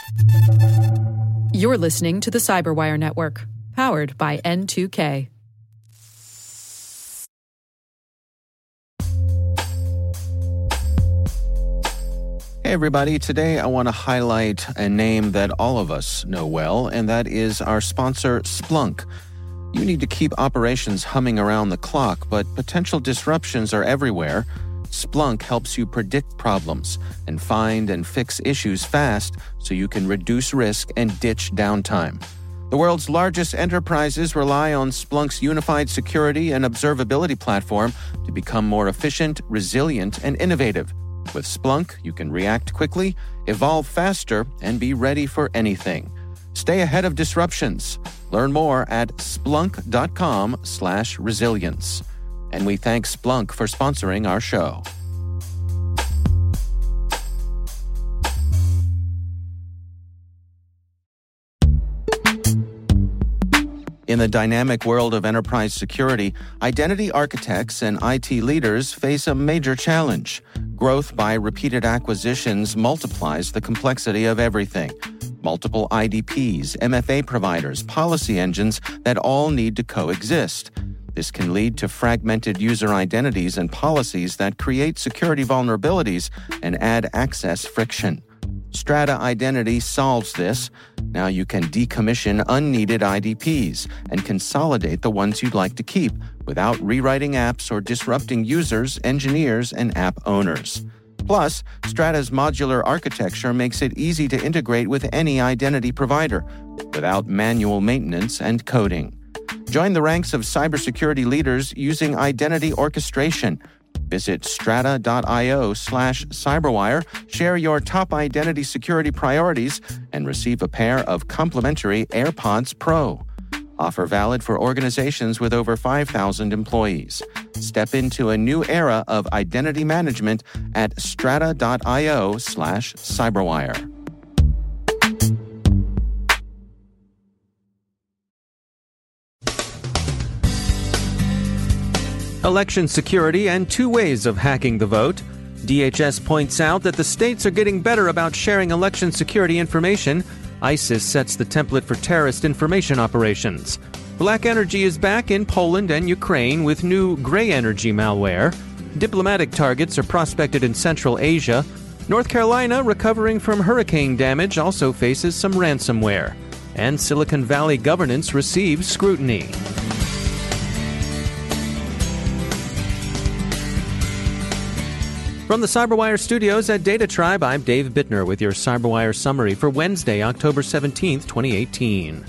You're listening to the Cyberwire Network, powered by N2K. Hey everybody, today I want to highlight a name that all of us know well, and that is our sponsor, Splunk. You need to keep operations humming around the clock, but potential disruptions are everywhere. Splunk helps you predict problems and find and fix issues fast so you can reduce risk and ditch downtime. The world's largest enterprises rely on Splunk's unified security and observability platform to become more efficient, resilient, and innovative. With Splunk, you can react quickly, evolve faster, and be ready for anything. Stay ahead of disruptions. Learn more at splunk.com/resilience. And we thank Splunk for sponsoring our show. In the dynamic world of enterprise security, identity architects and IT leaders face a major challenge. Growth by repeated acquisitions multiplies the complexity of everything. Multiple IDPs, MFA providers, policy engines that all need to coexist. This can lead to fragmented user identities and policies that create security vulnerabilities and add access friction. Strata Identity solves this. Now you can decommission unneeded IDPs and consolidate the ones you'd like to keep without rewriting apps or disrupting users, engineers, and app owners. Plus, Strata's modular architecture makes it easy to integrate with any identity provider without manual maintenance and coding. Join the ranks of cybersecurity leaders using identity orchestration. Visit strata.io/cyberwire, share your top identity security priorities, and receive a pair of complimentary AirPods Pro. Offer valid for organizations with over 5,000 employees. Step into a new era of identity management at strata.io/cyberwire. Election security and two ways of hacking the vote. DHS points out that the states are getting better about sharing election security information. ISIS sets the template for terrorist information operations. Black energy is back in Poland and Ukraine with new gray energy malware. Diplomatic targets are prospected in Central Asia. North Carolina, recovering from hurricane damage, also faces some ransomware. And Silicon Valley governance receives scrutiny. From the Cyberwire studios at Data Tribe, I'm Dave Bittner with your Cyberwire summary for Wednesday, October 17th, 2018.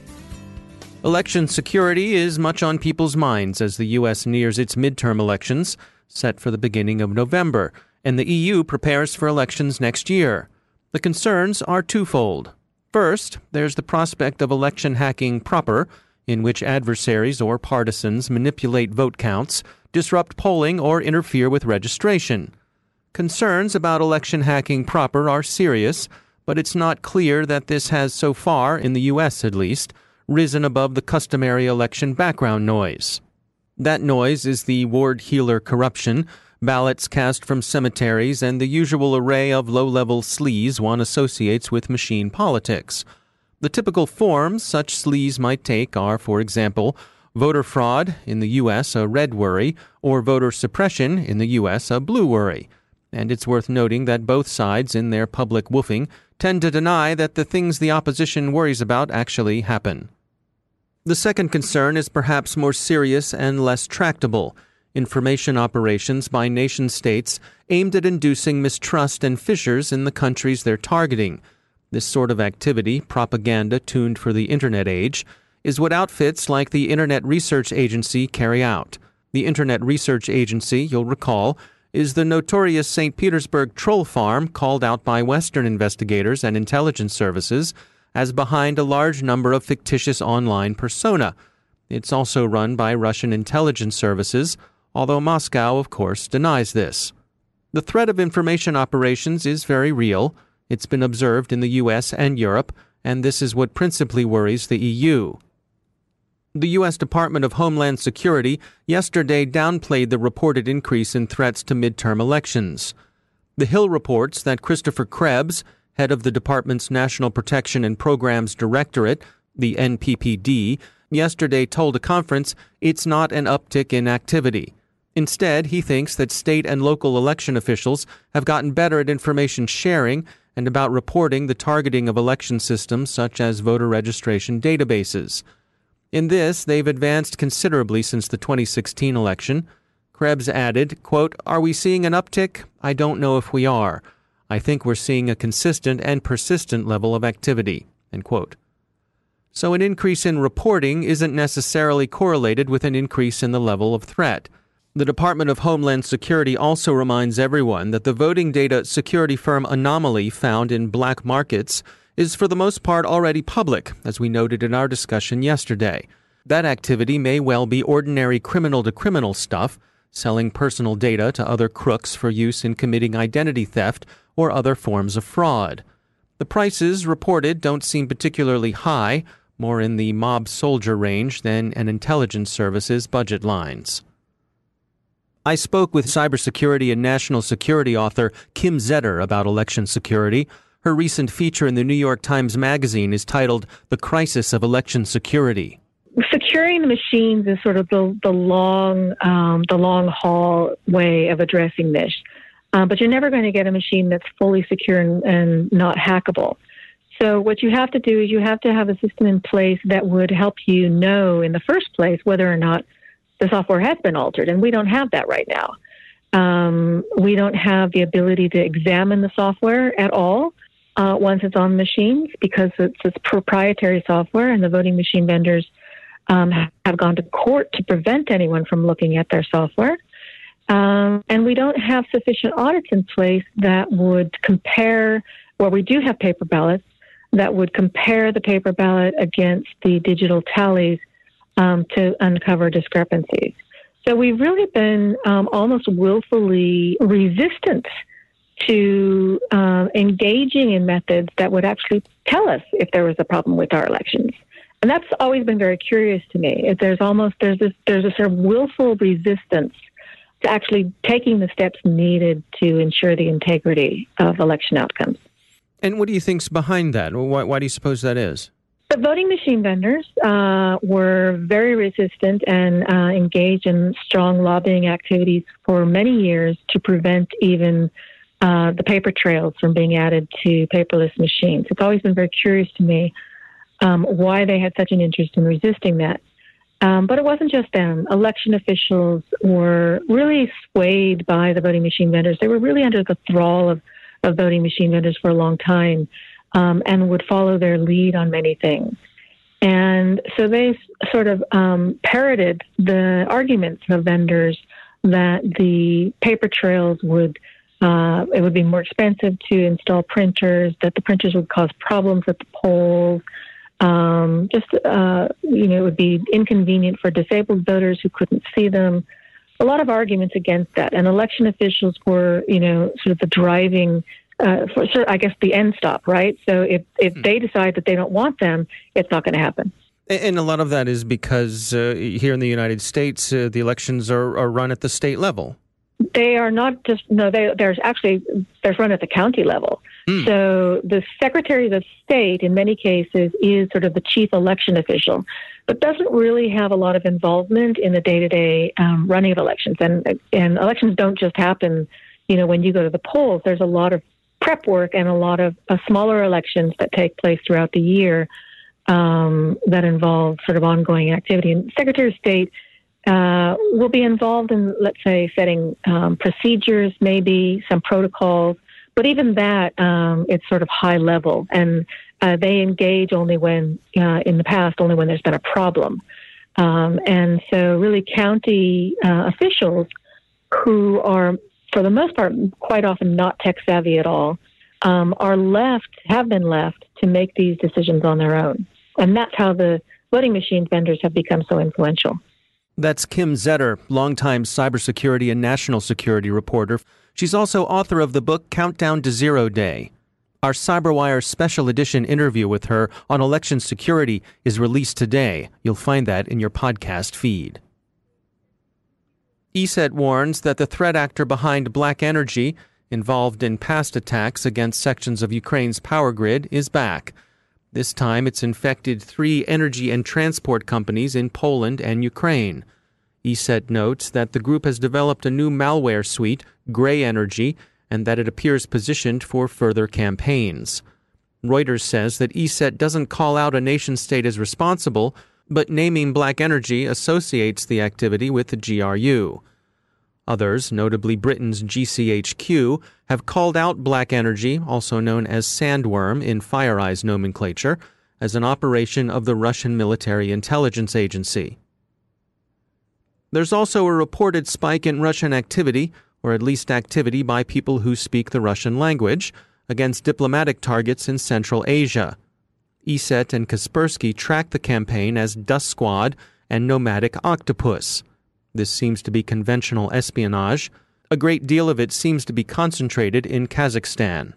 Election security is much on people's minds as the U.S. nears its midterm elections, set for the beginning of November, and the EU prepares for elections next year. The concerns are twofold. First, there's the prospect of election hacking proper, in which adversaries or partisans manipulate vote counts, disrupt polling, or interfere with registration. Concerns about election hacking proper are serious, but it's not clear that this has so far, in the U.S. at least, risen above the customary election background noise. That noise is the ward-heeler corruption, ballots cast from cemeteries, and the usual array of low-level sleaze one associates with machine politics. The typical forms such sleaze might take are, for example, voter fraud, in the U.S. a red worry, or voter suppression, in the U.S. a blue worry. And it's worth noting that both sides, in their public woofing, tend to deny that the things the opposition worries about actually happen. The second concern is perhaps more serious and less tractable: information operations by nation-states aimed at inducing mistrust and fissures in the countries they're targeting. This sort of activity, propaganda tuned for the Internet age, is what outfits like the Internet Research Agency carry out. The Internet Research Agency, you'll recall, is the notorious St. Petersburg troll farm called out by Western investigators and intelligence services as behind a large number of fictitious online persona. It's also run by Russian intelligence services, although Moscow, of course, denies this. The threat of information operations is very real. It's been observed in the U.S. and Europe, and this is what principally worries the EU. The U.S. Department of Homeland Security yesterday downplayed the reported increase in threats to midterm elections. The Hill reports that Christopher Krebs, head of the department's National Protection and Programs Directorate, the NPPD, yesterday told a conference it's not an uptick in activity. Instead, he thinks that state and local election officials have gotten better at information sharing and about reporting the targeting of election systems such as voter registration databases. In this, they've advanced considerably since the 2016 election. Krebs added, quote, "Are we seeing an uptick? I don't know if we are. I think we're seeing a consistent and persistent level of activity," end quote. So an increase in reporting isn't necessarily correlated with an increase in the level of threat. The Department of Homeland Security also reminds everyone that the voting data security firm Anomaly found in black markets is for the most part already public, as we noted in our discussion yesterday. That activity may well be ordinary criminal-to-criminal stuff, selling personal data to other crooks for use in committing identity theft or other forms of fraud. The prices reported don't seem particularly high, more in the mob soldier range than an intelligence service's budget lines. I spoke with cybersecurity and national security author Kim Zetter about election security. Her recent feature in the New York Times Magazine is titled The Crisis of Election Security. Securing the machines is sort of the long haul way of addressing this. But you're never going to get a machine that's fully secure and not hackable. So what you have to do is you have to have a system in place that would help you know in the first place whether or not the software has been altered, and we don't have that right now. We don't have the ability to examine the software at all once it's on machines because it's proprietary software, and the voting machine vendors have gone to court to prevent anyone from looking at their software. And we don't have sufficient audits in place that would compare, well, we do have paper ballots that would compare the paper ballot against the digital tallies to uncover discrepancies. So we've really been almost willfully resistant to engaging in methods that would actually tell us if there was a problem with our elections. And that's always been very curious to me. There's a sort of willful resistance to actually taking the steps needed to ensure the integrity of election outcomes. And what do you think's behind that? Why do you suppose that is? The voting machine vendors were very resistant and engaged in strong lobbying activities for many years to prevent even the paper trails from being added to paperless machines. It's always been very curious to me why they had such an interest in resisting that. But it wasn't just them. Election officials were really swayed by the voting machine vendors. They were really under the thrall of voting machine vendors for a long time. And would follow their lead on many things. And so they sort of parroted the arguments of vendors that the paper trails it would be more expensive to install printers, that the printers would cause problems at the polls, it would be inconvenient for disabled voters who couldn't see them. A lot of arguments against that. And election officials were, sort of the driving I guess the end stop, right? So if they decide that they don't want them, it's not going to happen. And a lot of that is because here in the United States, the elections are run at the state level. They are not just, no, they're run at the county level. So the Secretary of State, in many cases, is sort of the chief election official, but doesn't really have a lot of involvement in the day-to-day running of elections. And elections don't just happen, when you go to the polls. There's a lot of prep work and a lot of smaller elections that take place throughout the year that involve sort of ongoing activity. And Secretary of State will be involved in, let's say, setting procedures, maybe some protocols, but even that, it's sort of high level. And they engage only when, in the past, only when there's been a problem. And so really county officials who are, for the most part, quite often not tech savvy at all, have been left to make these decisions on their own. And that's how the voting machine vendors have become so influential. That's Kim Zetter, longtime cybersecurity and national security reporter. She's also author of the book Countdown to Zero Day. Our CyberWire special edition interview with her on election security is released today. You'll find that in your podcast feed. ESET warns that the threat actor behind Black Energy, involved in past attacks against sections of Ukraine's power grid, is back. This time it's infected 3 energy and transport companies in Poland and Ukraine. ESET notes that the group has developed a new malware suite, Grey Energy, and that it appears positioned for further campaigns. Reuters says that ESET doesn't call out a nation-state as responsible, but naming Black Energy associates the activity with the GRU. Others, notably Britain's GCHQ, have called out Black Energy, also known as Sandworm in FireEye's nomenclature, as an operation of the Russian Military Intelligence Agency. There's also a reported spike in Russian activity, or at least activity by people who speak the Russian language, against diplomatic targets in Central Asia. ESET and Kaspersky tracked the campaign as Dust Squad and Nomadic Octopus. This seems to be conventional espionage. A great deal of it seems to be concentrated in Kazakhstan.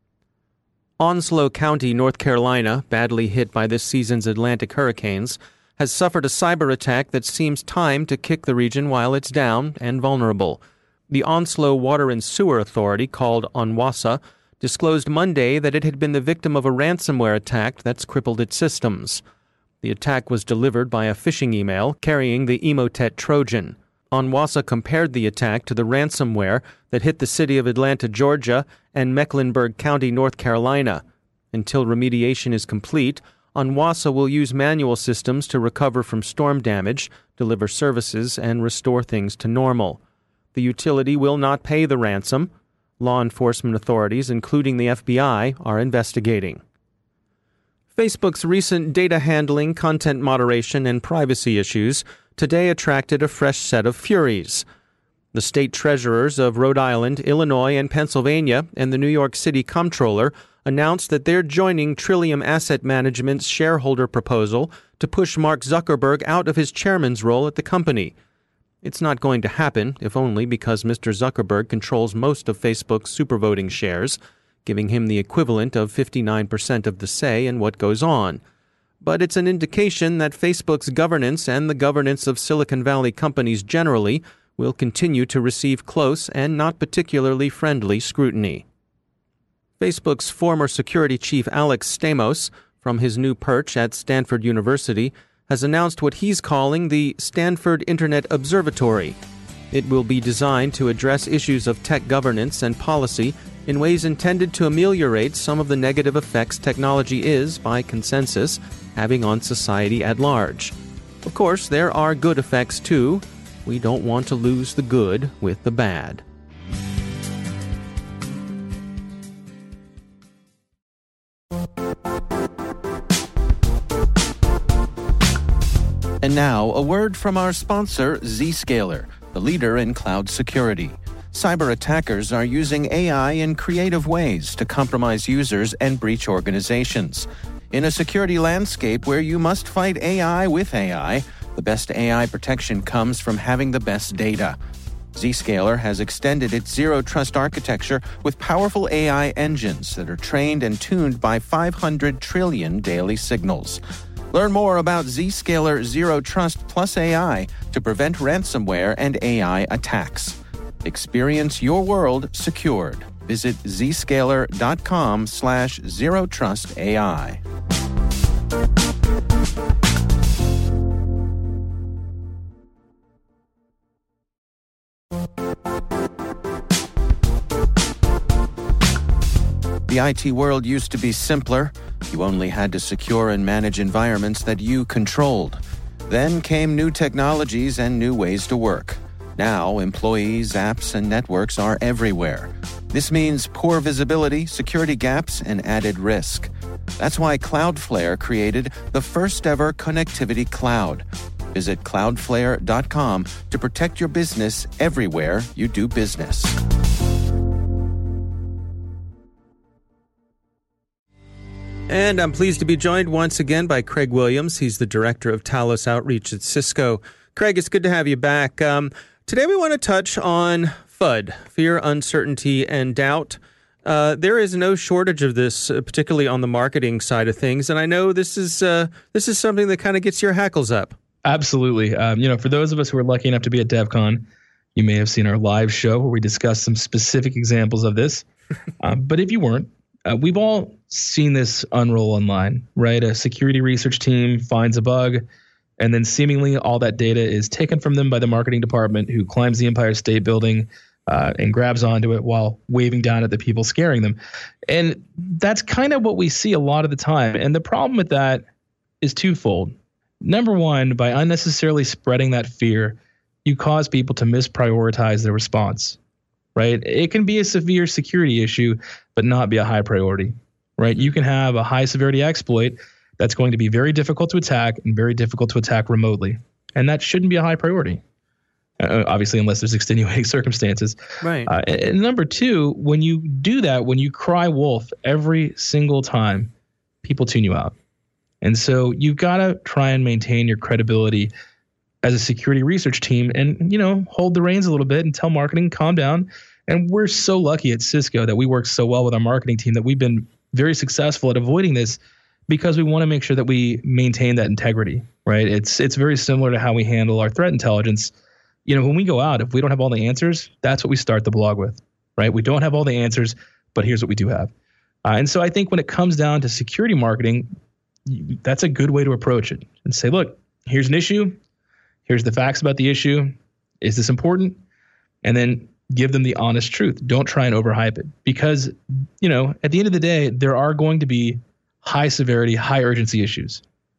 Onslow County, North Carolina, badly hit by this season's Atlantic hurricanes, has suffered a cyber attack that seems timed to kick the region while it's down and vulnerable. The Onslow Water and Sewer Authority, called ONWASA, disclosed Monday that it had been the victim of a ransomware attack that's crippled its systems. The attack was delivered by a phishing email carrying the Emotet Trojan. ONWASA compared the attack to the ransomware that hit the city of Atlanta, Georgia, and Mecklenburg County, North Carolina. Until remediation is complete, ONWASA will use manual systems to recover from storm damage, deliver services, and restore things to normal. The utility will not pay the ransom. Law enforcement authorities, including the FBI, are investigating. Facebook's recent data handling, content moderation, and privacy issues today attracted a fresh set of furies. The state treasurers of Rhode Island, Illinois, and Pennsylvania, and the New York City Comptroller announced that they're joining Trillium Asset Management's shareholder proposal to push Mark Zuckerberg out of his chairman's role at the company. It's not going to happen, if only because Mr. Zuckerberg controls most of Facebook's supervoting shares, giving him the equivalent of 59% of the say in what goes on. But it's an indication that Facebook's governance and the governance of Silicon Valley companies generally will continue to receive close and not particularly friendly scrutiny. Facebook's former security chief Alex Stamos, from his new perch at Stanford University, has announced what he's calling the Stanford Internet Observatory. It will be designed to address issues of tech governance and policy in ways intended to ameliorate some of the negative effects technology is, by consensus, having on society at large. Of course, there are good effects too. We don't want to lose the good with the bad. And now, a word from our sponsor, Zscaler, the leader in cloud security. Cyber attackers are using AI in creative ways to compromise users and breach organizations. In a security landscape where you must fight AI with AI, the best AI protection comes from having the best data. Zscaler has extended its Zero Trust architecture with powerful AI engines that are trained and tuned by 500 trillion daily signals. Learn more about Zscaler Zero Trust Plus AI to prevent ransomware and AI attacks. Experience your world secured. Visit zscaler.com/zerotrustai. The IT world used to be simpler. You only had to secure and manage environments that you controlled. Then came new technologies and new ways to work. Now, employees, apps, and networks are everywhere. This means poor visibility, security gaps, and added risk. That's why Cloudflare created the first-ever connectivity cloud. Visit cloudflare.com to protect your business everywhere you do business. And I'm pleased to be joined once again by Craig Williams. He's the Director of Talos Outreach at Cisco. Craig, it's good to have you back. Today we want to touch on FUD, fear, uncertainty, and doubt. There is no shortage of this, particularly on the marketing side of things. And I know this is something that kind of gets your hackles up. Absolutely. For those of us who are lucky enough to be at DevCon, You may have seen our live show where we discussed some specific examples of this. But if you weren't, we've all seen this unroll online, right? A security research team finds a bug, and then seemingly all that data is taken from them by the marketing department, who climbs the Empire State Building and grabs onto it while waving down at the people scaring them. And that's kind of what we see a lot of the time. And the problem with that is twofold. Number one, by unnecessarily spreading that fear, you cause people to misprioritize their response, right? It can be a severe security issue, but not be a high priority, right? You can have a high severity exploit that's going to be very difficult to attack and very difficult to attack remotely. And that shouldn't be a high priority, obviously, unless there's extenuating circumstances. Right. And number two, when you do that, when you cry wolf every single time, people tune you out. And so you've got to try and maintain your credibility as a security research team and, hold the reins a little bit and tell marketing, calm down. And we're so lucky at Cisco that we work so well with our marketing team that we've been very successful at avoiding this because we want to make sure that we maintain that integrity, right? It's very similar to how we handle our threat intelligence. When we go out, if we don't have all the answers, that's what we start the blog with, right? We don't have all the answers, but here's what we do have. And so I think when it comes down to security marketing, that's a good way to approach it and say, look, here's an issue. Here's the facts about the issue. Is this important? And then give them the honest truth. Don't try and overhype it because, at the end of the day, there are going to be high severity, high urgency issues.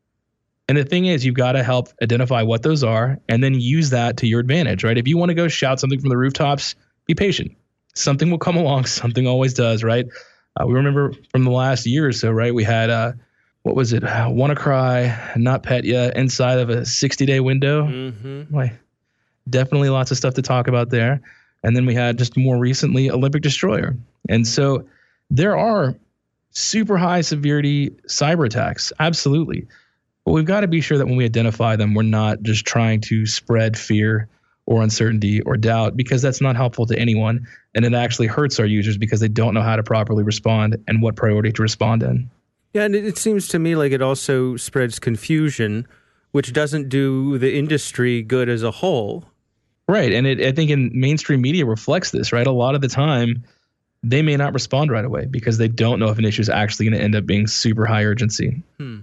And the thing is, you've got to help identify what those are and then use that to your advantage, right? If you want to go shout something from the rooftops, be patient. Something will come along. Something always does, right? We remember from the last year or so, right? We had, what was it? WannaCry, NotPetya inside of a 60-day window. Mm-hmm. Definitely lots of stuff to talk about there. And then we had just more recently Olympic Destroyer. And so there are super high severity cyber attacks. Absolutely. But we've got to be sure that when we identify them, we're not just trying to spread fear or uncertainty or doubt because that's not helpful to anyone. And it actually hurts our users because they don't know how to properly respond and what priority to respond in. Yeah, and it seems to me like it also spreads confusion, which doesn't do the industry good as a whole. Right, and I think in mainstream media reflects this, right? A lot of the time, they may not respond right away because they don't know if an issue is actually going to end up being super high urgency.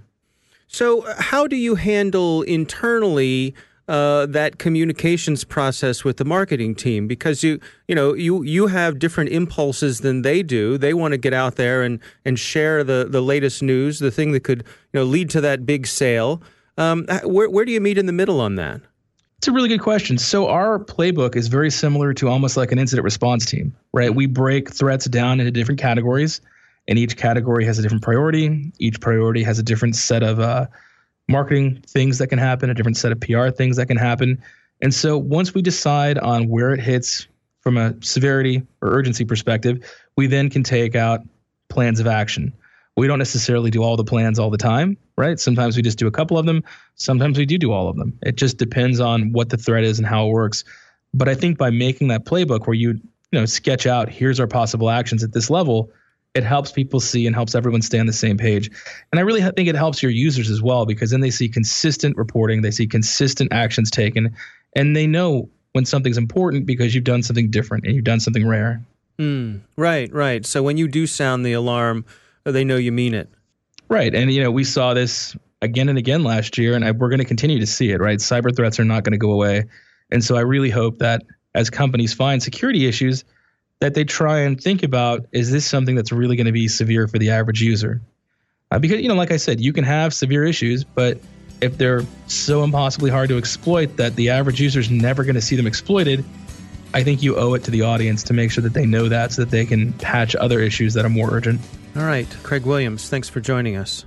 So how do you handle internally that communications process with the marketing team? Because you have different impulses than they do. They want to get out there and share the latest news, the thing that could lead to that big sale. Where do you meet in the middle on that? It's a really good question. So our playbook is very similar to almost like an incident response team, right? We break threats down into different categories, and each category has a different priority. Each priority has a different set of marketing things that can happen, a different set of PR things that can happen. And so once we decide on where it hits from a severity or urgency perspective, we then can take out plans of action. We don't necessarily do all the plans all the time, right? Sometimes we just do a couple of them. Sometimes we do all of them. It just depends on what the threat is and how it works. But I think by making that playbook where you sketch out, here's our possible actions at this level, it helps people see and helps everyone stay on the same page. And I really think it helps your users as well because then they see consistent reporting, they see consistent actions taken, and they know when something's important because you've done something different and you've done something rare. Right. So when you do sound the alarm, they know you mean it. Right. And, we saw this again and again last year, and we're going to continue to see it, right? Cyber threats are not going to go away. And so I really hope that as companies find security issues, that they try and think about, is this something that's really going to be severe for the average user? Because, like I said, you can have severe issues, but if they're so impossibly hard to exploit that the average user is never going to see them exploited, I think you owe it to the audience to make sure that they know that so that they can patch other issues that are more urgent. All right. Craig Williams, thanks for joining us.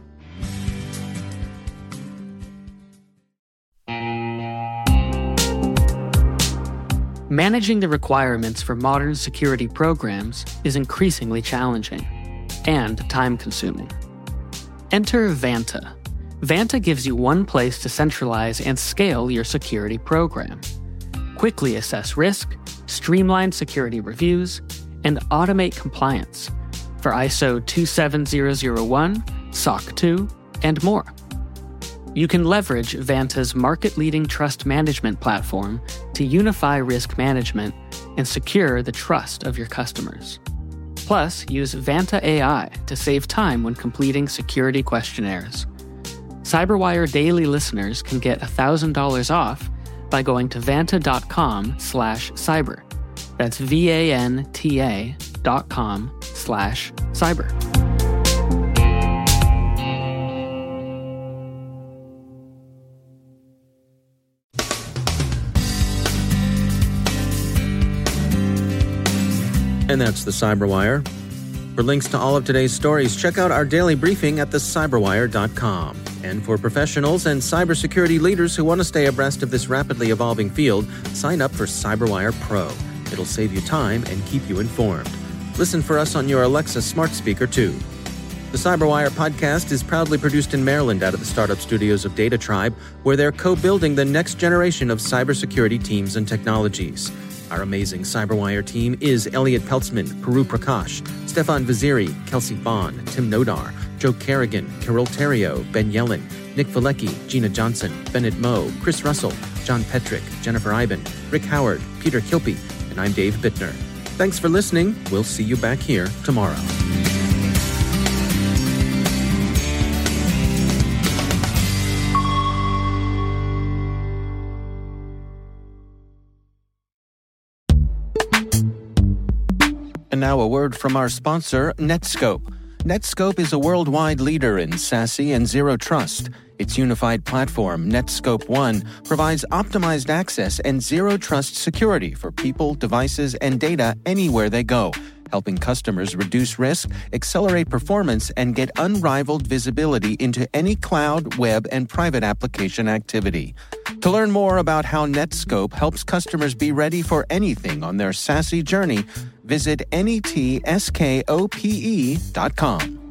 Managing the requirements for modern security programs is increasingly challenging and time-consuming. Enter Vanta. Vanta gives you one place to centralize and scale your security program. Quickly assess risk, streamline security reviews, and automate compliance for ISO 27001, SOC 2, and more. You can leverage Vanta's market-leading trust management platform to unify risk management and secure the trust of your customers. Plus, use Vanta AI to save time when completing security questionnaires. CyberWire Daily listeners can get $1,000 off by going to vanta.com/cyber. That's VANTA.com/cyber. And that's the CyberWire. For links to all of today's stories, check out our daily briefing at thecyberwire.com. And for professionals and cybersecurity leaders who want to stay abreast of this rapidly evolving field, sign up for CyberWire Pro. It'll save you time and keep you informed. Listen for us on your Alexa smart speaker, too. The CyberWire podcast is proudly produced in Maryland out of the startup studios of Data Tribe, where they're co-building the next generation of cybersecurity teams and technologies. Our amazing CyberWire team is Elliot Peltzman, Puru Prakash, Stefan Vaziri, Kelsey Bond, Tim Nodar, Joe Kerrigan, Carol Terrio, Ben Yellen, Nick Valecki, Gina Johnson, Bennett Moe, Chris Russell, John Petrick, Jennifer Iben, Rick Howard, Peter Kilpie, and I'm Dave Bittner. Thanks for listening. We'll see you back here tomorrow. And now a word from our sponsor, Netskope. Netskope is a worldwide leader in SASE and Zero Trust. Its unified platform, Netskope One, provides optimized access and Zero Trust security for people, devices, and data anywhere they go, helping customers reduce risk, accelerate performance, and get unrivaled visibility into any cloud, web, and private application activity. To learn more about how Netskope helps customers be ready for anything on their SASE journey, visit netskope.com.